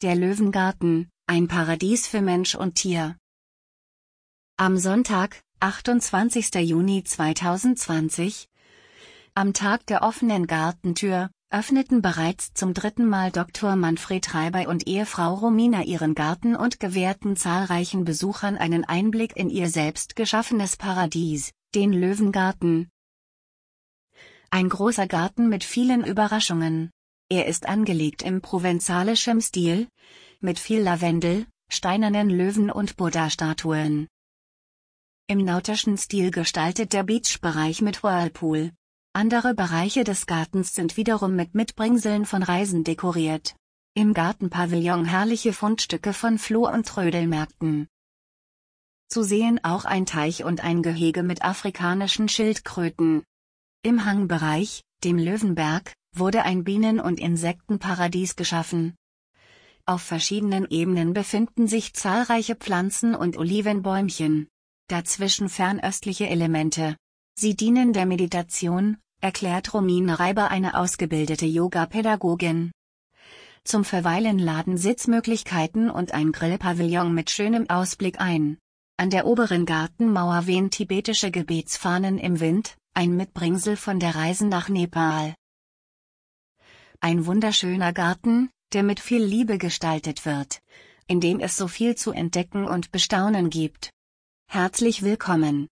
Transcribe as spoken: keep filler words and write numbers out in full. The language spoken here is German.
Der Löwengarten, ein Paradies für Mensch und Tier. Am Sonntag, achtundzwanzigster Juni zweitausendzwanzig, am Tag der offenen Gartentür, öffneten bereits zum dritten Mal Doktor Manfred Reiber und Ehefrau Romina ihren Garten und gewährten zahlreichen Besuchern einen Einblick in ihr selbst geschaffenes Paradies, den Löwengarten. Ein großer Garten mit vielen Überraschungen. Er ist angelegt im provenzalischen Stil, mit viel Lavendel, steinernen Löwen und Buddha-Statuen. Im nautischen Stil gestaltet der Beachbereich mit Whirlpool. Andere Bereiche des Gartens sind wiederum mit Mitbringseln von Reisen dekoriert. Im Gartenpavillon herrliche Fundstücke von Floh- und Trödelmärkten. Zu sehen auch ein Teich und ein Gehege mit afrikanischen Schildkröten. Im Hangbereich, dem Löwenberg, wurde ein Bienen- und Insektenparadies geschaffen. Auf verschiedenen Ebenen befinden sich zahlreiche Pflanzen und Olivenbäumchen. Dazwischen fernöstliche Elemente. Sie dienen der Meditation, erklärt Romina Reiber, eine ausgebildete Yoga-Pädagogin. Zum Verweilen laden Sitzmöglichkeiten und ein Grillpavillon mit schönem Ausblick ein. An der oberen Gartenmauer wehen tibetische Gebetsfahnen im Wind, ein Mitbringsel von der Reise nach Nepal. Ein wunderschöner Garten, der mit viel Liebe gestaltet wird, in dem es so viel zu entdecken und bestaunen gibt. Herzlich willkommen!